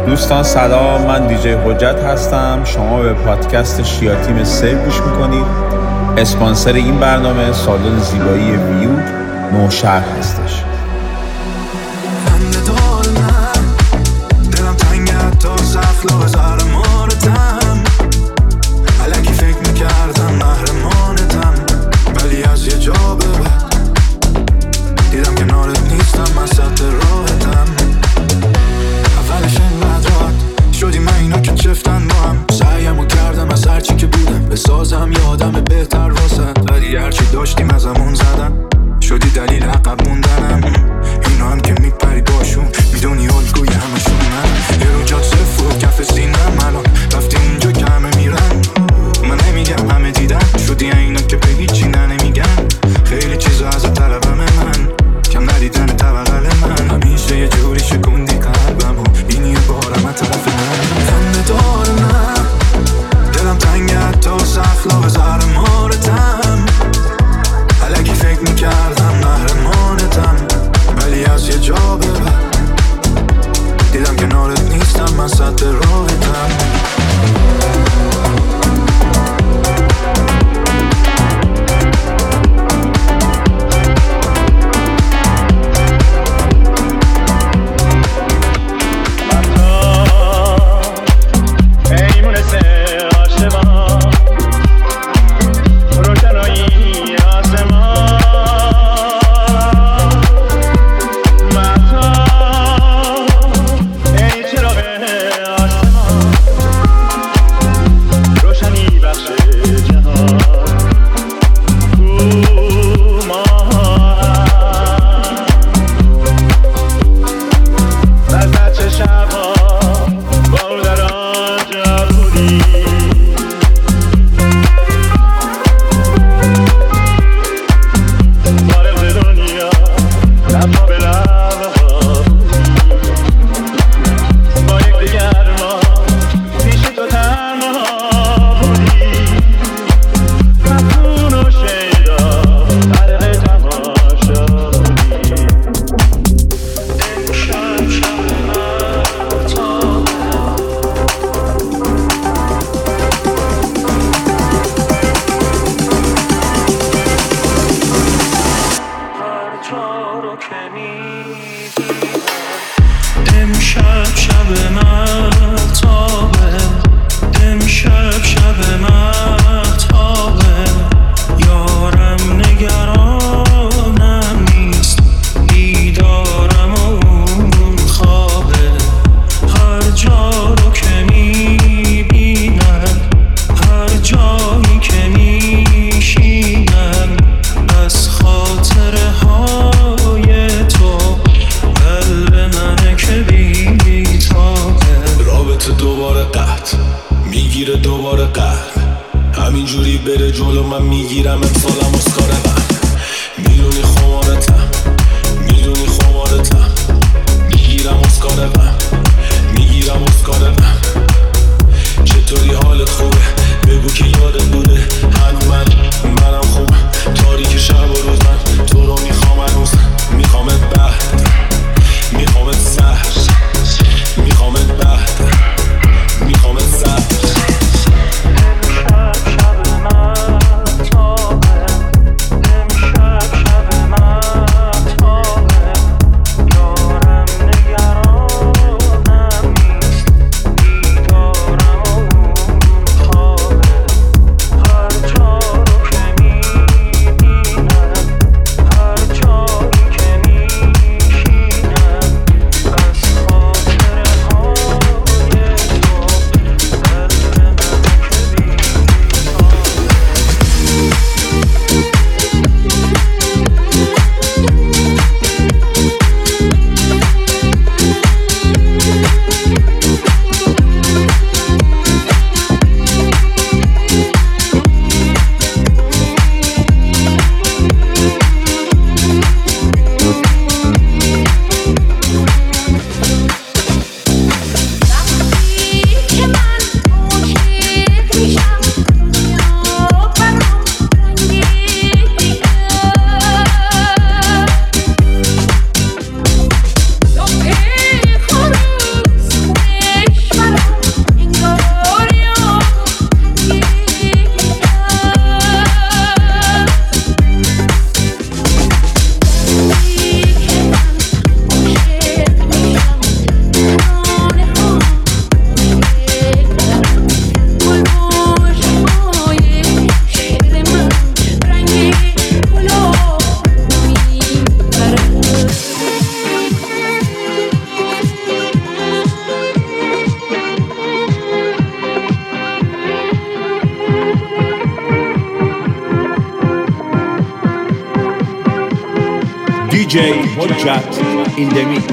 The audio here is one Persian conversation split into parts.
دوستان سلام، من دیجی حجت هستم. شما به پادکست شیا تیم سیو گوش میکنید. اسپانسر این برنامه سالن زیبایی ویو نوشهر هستش. سازم یادم بهتر واسد، ولی هرچی داشتیم ازمون زدن، شدی دلیل عقب موندنم. اینا هم که میپری باشون، میدونی الگوی همشون من. یه رو جات صفر و کف سینم، الان رفتی اونجا که همه میرن. من نمیگم همه دیدن، شدی اینا که به هیچی نمیگن. خیلی چیزا از طلبم من، کم ندیدن توقل من. همیشه یه جوری شکوندی قلبم و اینی بارم از طرف من. خنده دار من، دلم تنگه حتی اخلاق زهر مارتم. الکی فکر میکردم قهرمانتم، ولی از یه جا به بعد دیدم کنارت نیستم، من سد راهتم. DJ Hojjat in the mix.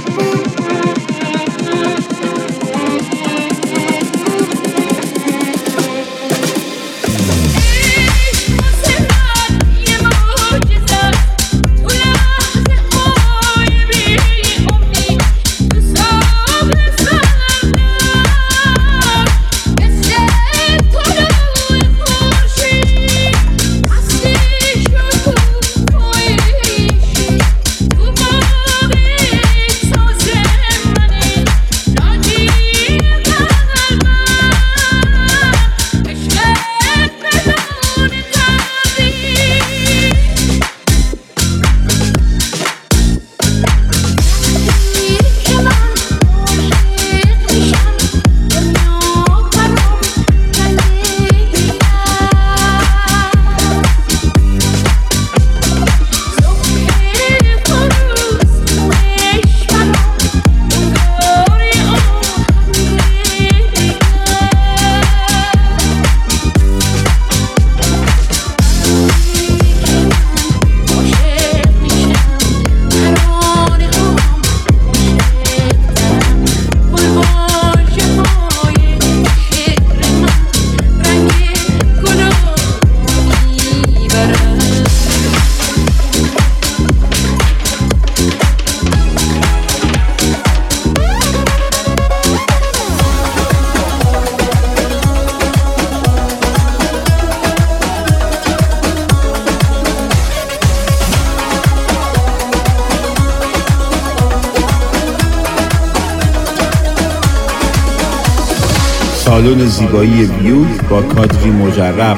سالن زیبایی ویول با کادری مجرب.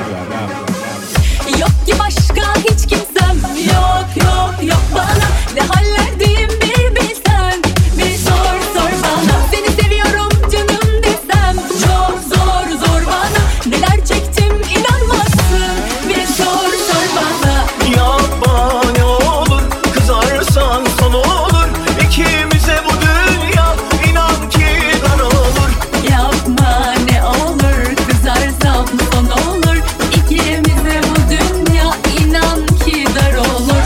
Yok ki başka hiç kimsem, yok bana ne hallerdeyim bir bilsen, bir sor bana. Seni seviyorum canım desem çok zor bana. Neler çektim inanmazsın, bir sor bana. Yapma ne olur, kızarsan son olur. İkimize bu dünya inan ki dar olur. Yapma ne olur, kızarsam son olur. İkimize bu dünya inan ki dar olur.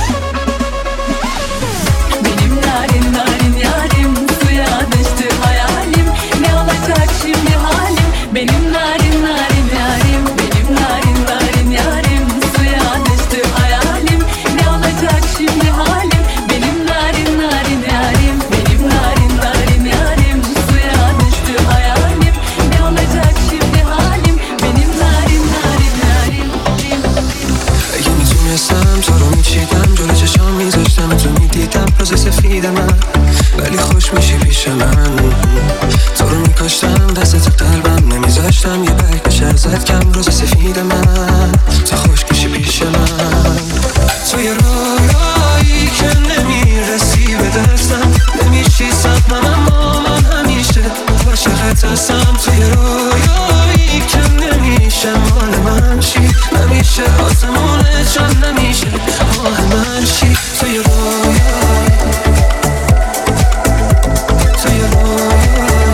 Benim narin yarim, suya düştü hayalim. Ne olacak şimdi halim? Benim narin yarim, benim narin yarim, suya düştü hayalim. Ne olacak şimdi halim? Benim narin yarim, benim narin yarim, suya düştü hayalim. Ne olacak şimdi halim? Benim narin yarim. اگه میتونستم تو رو میچیدم جلو چشام میذاشتم تو میدیدم روز سفید من ولی خوش میشی پیش من تو رو میکاشتم دست تو قلبم نمیذاشتم یه برگ بشه ازت کم روز سفید من تو خوش میشی پیش من توی رویایی که نمیرسی به دستم نمیشی سقمم اما من همیشه عاشقت هستم توی رویایی که نمیشه مال من چی نمیشه آسمونه چون نمیشه مال من چی توی رویایی توی رویایی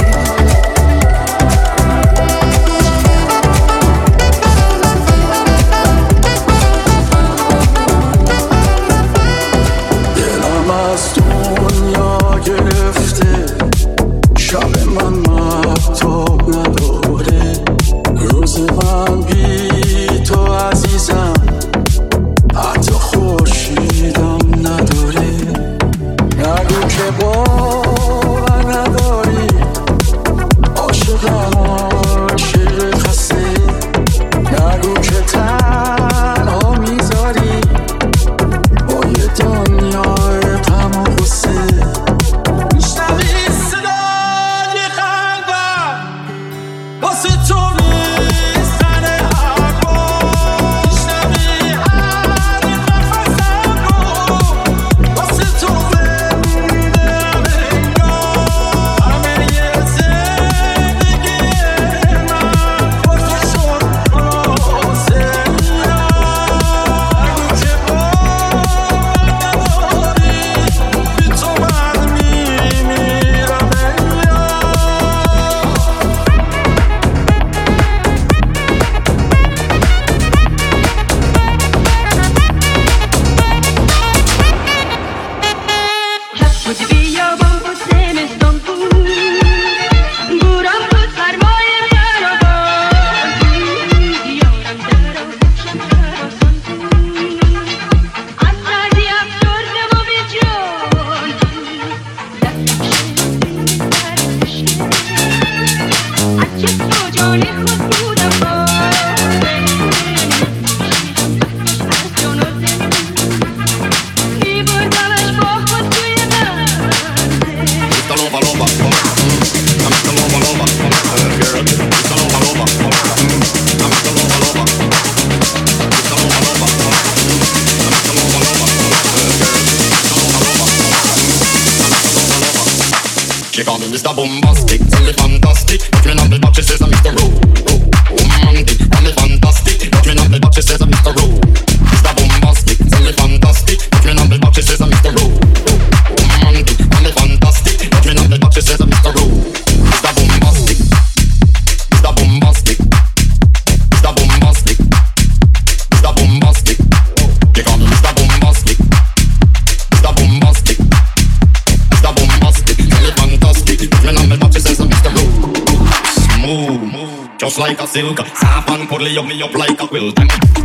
دلم از دنیا گرفته شب من مهتاب نداره روز من بی تو عزیزم حتی خورشیدم نداره نگو که باور نداری عاشقم عاشق خسته نگو که تنها میذاری با یه دنیای غم و غصه میشنوی صدای قلبم واسه تو میزنه حرفا میشنوی هر نفسم رو واسه تو زنده انگار همه یه زندگی بود بیابان بود زمستان بود بوران بود سرمای خرابان بود یارم در آسان خراسان بود از سردی افسرده و بی جان از چه تو جانی خود بودم She call me Mr. Bombastic, tell me fantastic. Looking at me back, she says I'm Mr. Romantic, tell me fantastic. Looking at me back, she says I'm Mr. Mr. Bombastic, tell me fantastic. Looking at me back, she says I'm Mr. Romantic, tell me fantastic. Looking at me back, she says I'm Mr. Mr. Bombastic, Mr. Bombastic, Mr. Bombastic, Mr. Bombastic. She call me Mr. Bombastic, Mr. Bombastic, Mr. Bombastic. Tell me fantastic. Looking at me back, she says I'm Mr. Smooth, just like a silk. Soft and cuddly, me up like a quilt.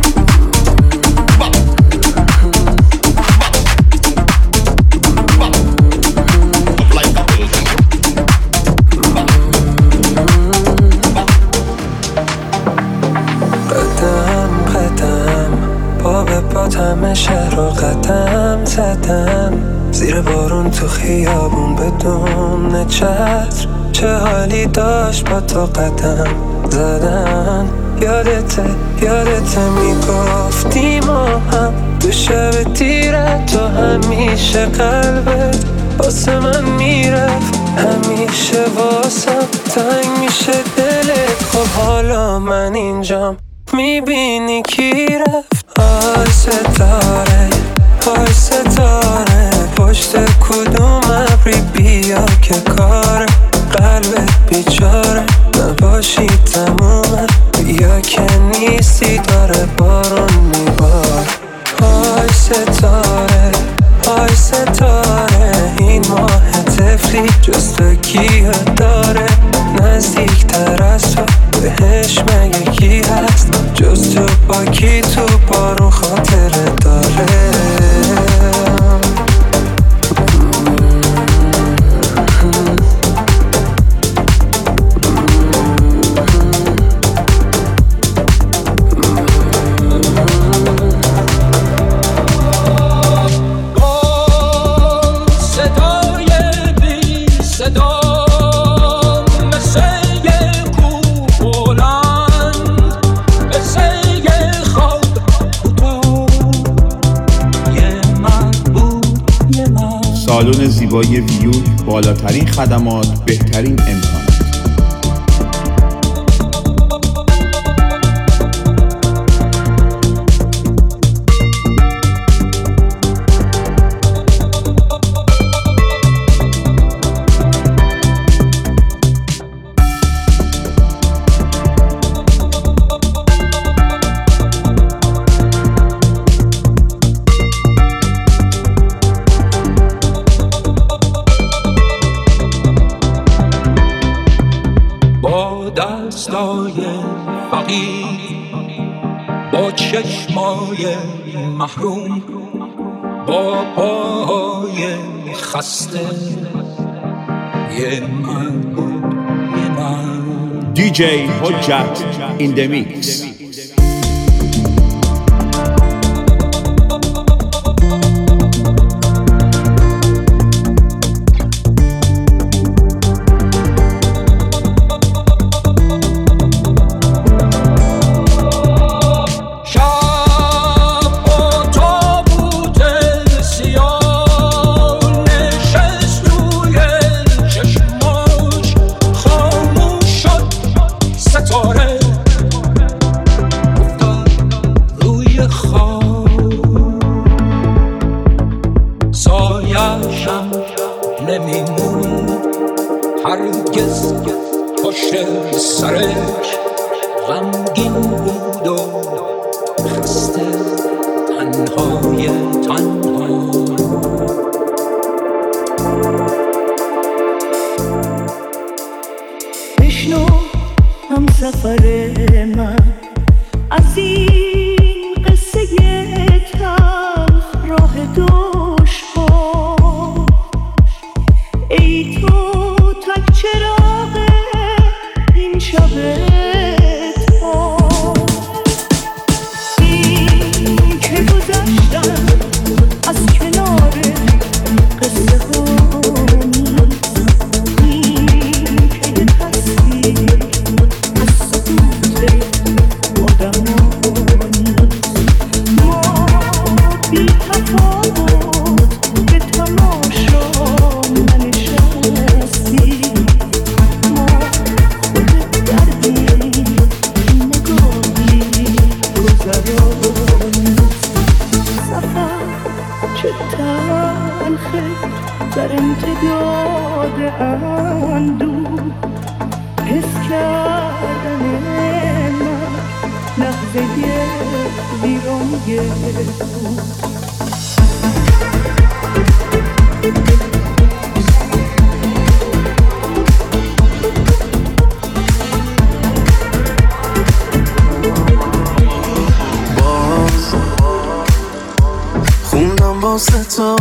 همه شهر رو قدم زدم زیر بارون تو خیابون بدون چتر چه حالی داشت با تو قدم زدن یادته میگفتی ما هم تو شب تیره تو همیشه قلبت واسه من میرفت همیشه واسم تنگ میشه دلت خب حالا من اینجام میبینی کی رفت های ستاره پشت کدوم ابری بیا که کار قلبت بیچاره نباشی تمومه بیا که نیستی داره بارون میبار های ستاره این ماه طفلی جستگی داره نزدیکتر از تو بهش مگه کی هست جز تو با کی تو بارون خاطره داره سالن زیبایی ویوک، بالاترین خدمات، بهترین امکانات. دستای فقیر با چشمای محروم با پاهای خسته یه من DJ حجت in the mix. هرگز پشت سرش غمگین بود و خسته تنها بشنو هم سفر من از این قصه تلخ راه دشوار. ای تو تک چراغ این شب تار، این که گذشتم از کنار قصه ها نیست، این که یه تصویر از سکوت آدم ها نیست. ما بی تفاوت به تماشا ننشستیم، ما خود دردیم نگاهی گذرانیم. سفر چه تلخه در امتداد اندوه، حس کردن من لحظه ویرانه بود. خوندم واسه تو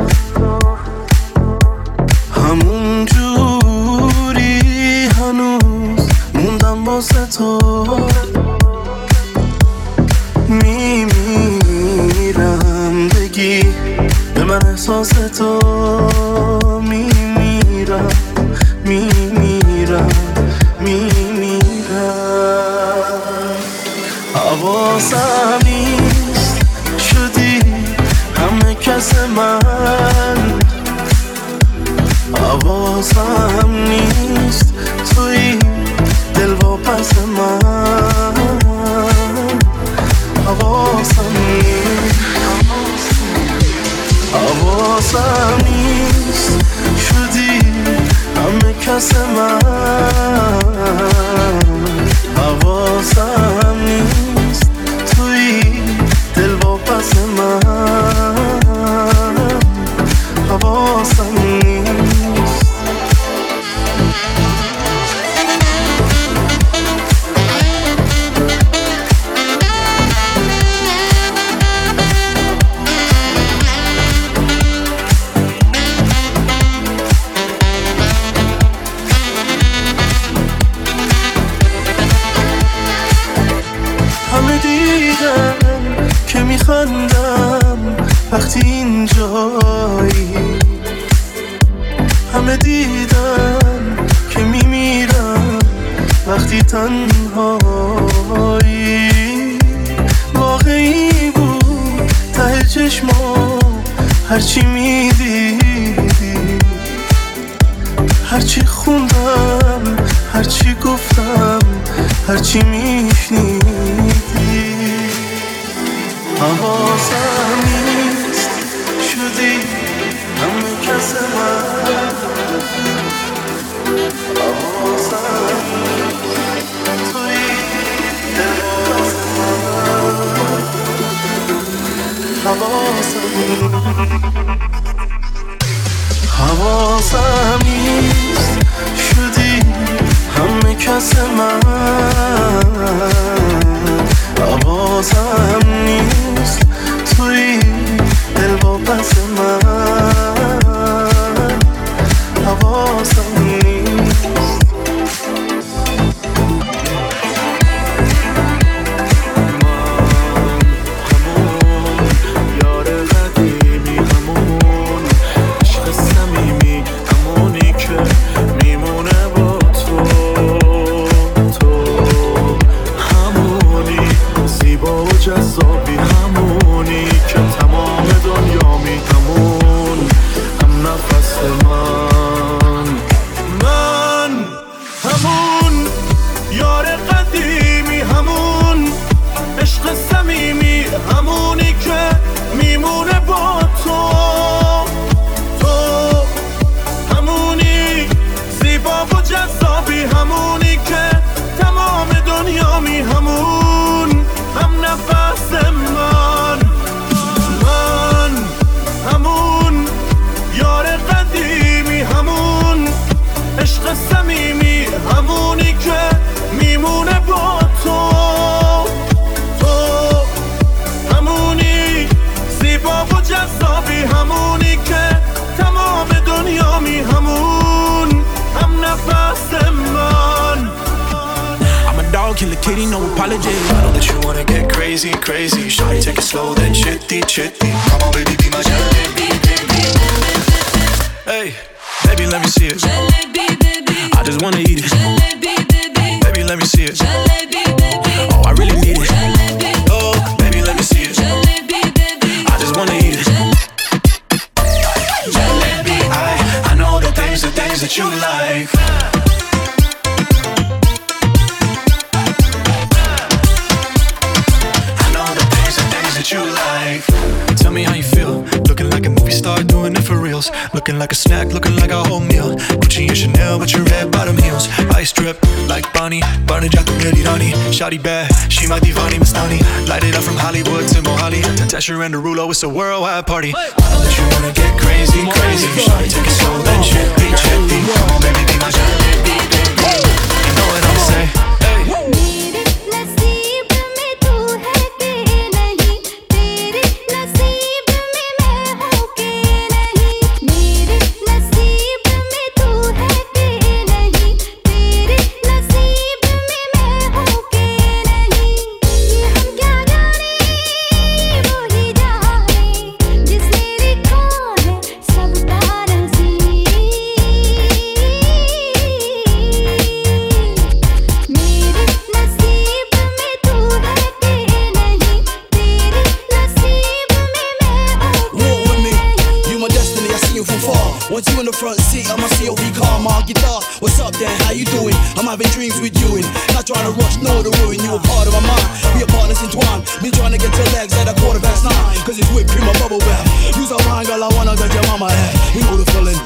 همون جوری، هنوز موندم واسه تو. میمیرم بگی به من احساس تو، میمیرم میمیرم میمیرم. حواسم نیست شدی همه کس من، حواسم نیست توی دل و پس من. حواسم نیست شدی همه کس من، حواسم نیست توی دل و پس من. حواسم نیست. همه دیدن که میخندم وقتی اینجایی، همه دیدن که میمیرم وقتی تنهایی. واقعی بود ته چشما هرچی میدیدی، هرچی خوندم هرچی گفتم هرچی میشنیدی. حواسم نیست شدی همه کس من، حواسم توی دل و پس من. حواسم نیست شدی همه کس من، حواسم نیست توی دل و پس من. حواسم نیست. جذابی همونی که تمام دنیا میتمون هم نفس من همون یار قدیمی، همون عشق صمیمی، همونی که میمونه با تو همونی زیبا و جذابی، همونی که تمام دنیا می همون هم نفس من همون یار قدیم the kitty, no apology. I know that you wanna get crazy, crazy. Shawty, take it slow, then chitty, chitty. Come on, baby, be my jalebi, baby. Hey, baby, let me see it. I just wanna eat it. Baby, let me see it. Oh, I really need it. Oh, baby, let me see it. I just wanna eat it. Jalebi, I know the things that you like. I know the things that you like. Tell me how you feel. Looking like a movie star, doing it for reals. Looking like a snack, looking like a whole meal. Gucci and Chanel, but your red bottom heels. Ice drip like Bonnie, Barney Jack and Rani. Shawty bad, she my divani Mastani. Light it up from Hollywood to Mohali. Tesher and Derulo, it's a worldwide party. I know that you wanna get crazy, crazy. Shawty, take it slow, then chippy, chippy. Come on, baby, be my jalebi, baby. You know what I'm saying? Want you in the front seat of my COV car, my guitar. What's up then, how you doing? I'm having dreams with you and not trying to rush, no to ruin. You a part of my mind, we are partners entwined. Me trying to get your legs at 9:15. Cause it's whipped cream, a bubble bath. Use a wine, girl, I wanna get your mama at. You know the feeling.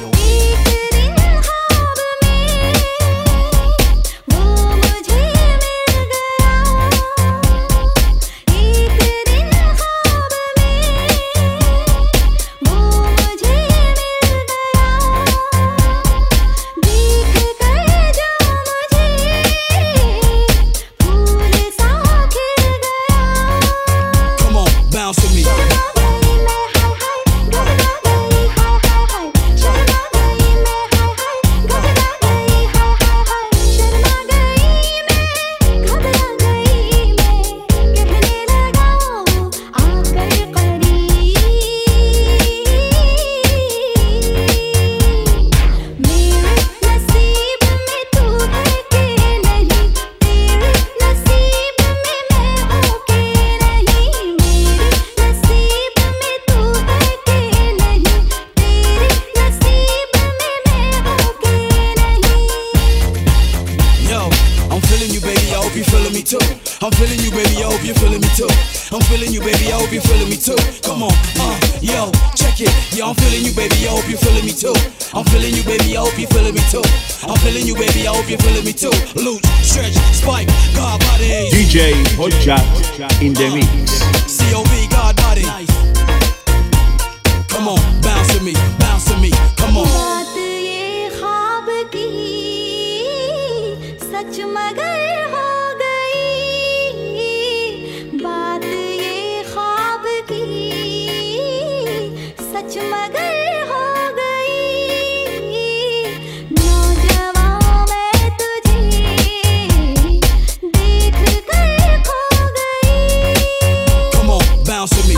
I'm feeling you, baby, I hope you're feeling me too. I'm feeling you, baby, I hope you're feeling me too. Come on, yo, check it. Yeah, I'm feeling you, baby, I hope you're feeling me too. I'm feeling you, baby, I hope you're feeling me too. I'm feeling you, baby, I hope you're feeling me too. Loot, stretch, spike, God body. DJ Hojat in the mix. COV, God body. Come on, bounce with me, come on. बात ये ख्वाब की सच मगर हो गई, बात ये ख्वाब की सच मगर हो गई, नौजवान मैं तुझे देख कर खो गई. Come on, bounce with me.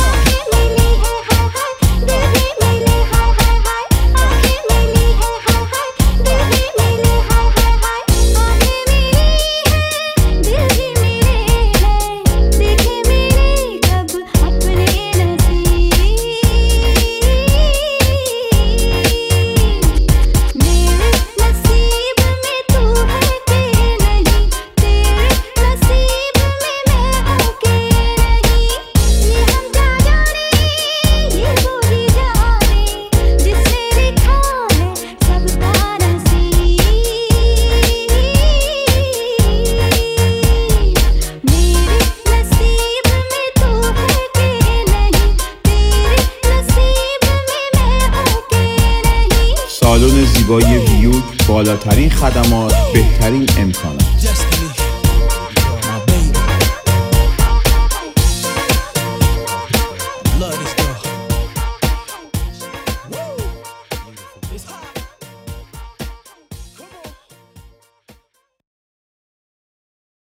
سالن زیبایی ویوک، بالاترین خدمات، بهترین امکانات.